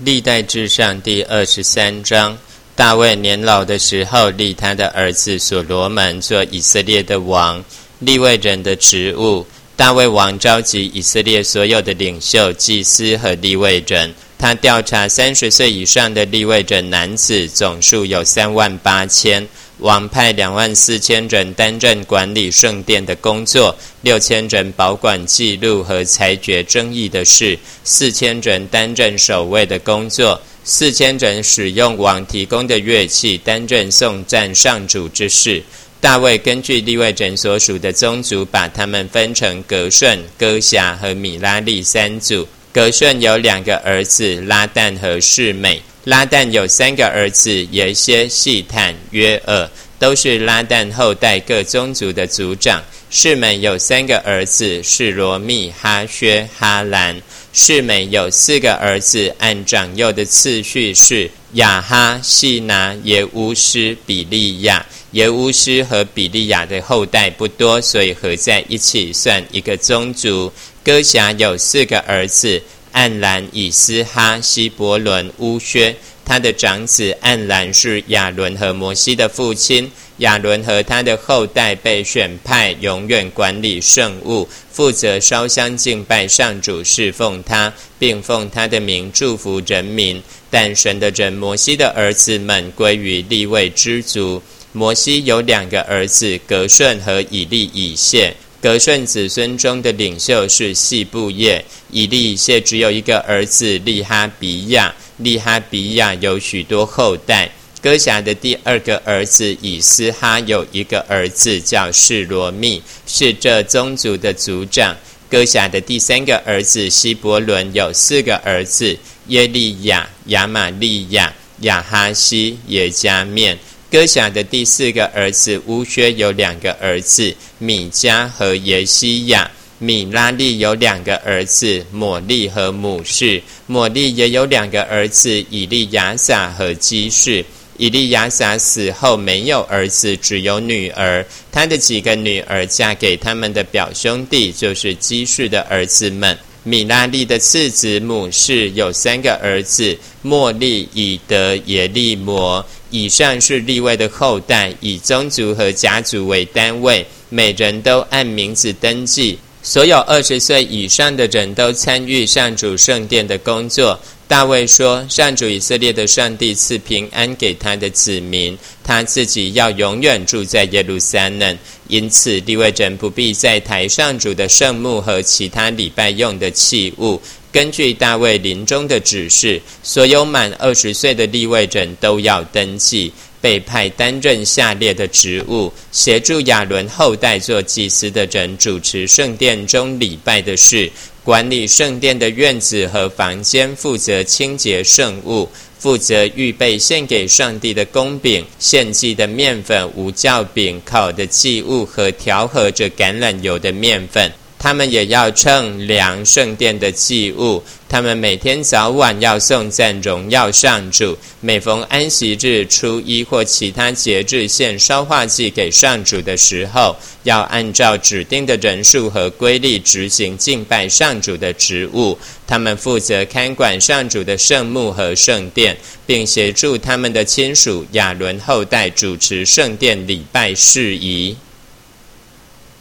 历代志上第23章，大卫年老的时候，立他的儿子所罗门做以色列的王，利未人的职务。大卫王召集以色列所有的领袖、祭司和利未人，他调查30岁以上的利未人男子，总数有38000。王派24000人担任管理圣殿的工作，6000人保管记录和裁决争议的事，4000人担任守卫的工作，4000人使用王提供的乐器担任颂赞上主之事。大卫根据利未人所属的宗族，把他们分成革顺、歌辖和米拉利3组。革顺有2个儿子拉旦和示美，拉旦有3个儿子耶歇、细坦、约珥，都是拉旦后代各宗族的族长。示美有3个儿子示罗密、哈薛、哈兰。示美有4个儿子，按长幼的次序是亚哈、细拿、耶乌施、比利亚。耶乌施和比利亚的后代不多，所以合在一起算一个宗族。歌辖有4个儿子，暗兰、以斯哈、希伯伦、乌薛。他的长子暗兰是亚伦和摩西的父亲。亚伦和他的后代被选派，永远管理圣物，负责烧香敬拜上主，侍奉他，并奉他的名祝福人民。但神的人摩西的儿子们归于利未支族。摩西有2个儿子，革顺和以利以谢。革顺子孙中的领袖是细布业，以利以谢只有1个儿子利哈比亚。利哈比亚有许多后代。歌辖的第2个儿子以斯哈有1个儿子叫示罗密，是这宗族的族长。歌辖的第3个儿子希伯伦有4个儿子耶利亚、亚玛利亚、亚哈西、耶加面。歌辖的第4个儿子乌薛有2个儿子米迦和耶西亚。米拉利有2个儿子抹利和母士。抹利也有2个儿子以利亚撒和基士。以利亚撒死后没有儿子，只有女儿。他的几个女儿嫁给他们的表兄弟，就是基士的儿子们。米拉利的次子母士有3个儿子莫利、以德、耶利摩。以上是利未的后代，以宗族和家族为单位，每人都按名字登记。所有20岁以上的人都参与上主圣殿的工作。大卫说，上主以色列的上帝赐平安给他的子民，他自己要永远住在耶路撒冷。因此利未人不必再抬上主的圣幕和其他礼拜用的器物。根据大卫临终的指示，所有满20岁的利未人都要登记，被派担任下列的职务：协助亚伦后代做祭司的人主持圣殿中礼拜的事，管理圣殿的院子和房间，负责清洁圣物，负责预备献给上帝的供饼、献祭的面粉、无酵饼、烤的祭物和调和着橄榄油的面粉。他们也要称量圣殿的祭物。他们每天早晚要颂赞荣耀上主，每逢安息日、初一或其他节日献烧化祭给上主的时候，要按照指定的人数和规律执行敬拜上主的职务。他们负责看管上主的圣幕和圣殿，并协助他们的亲属亚伦后代主持圣殿礼拜事宜。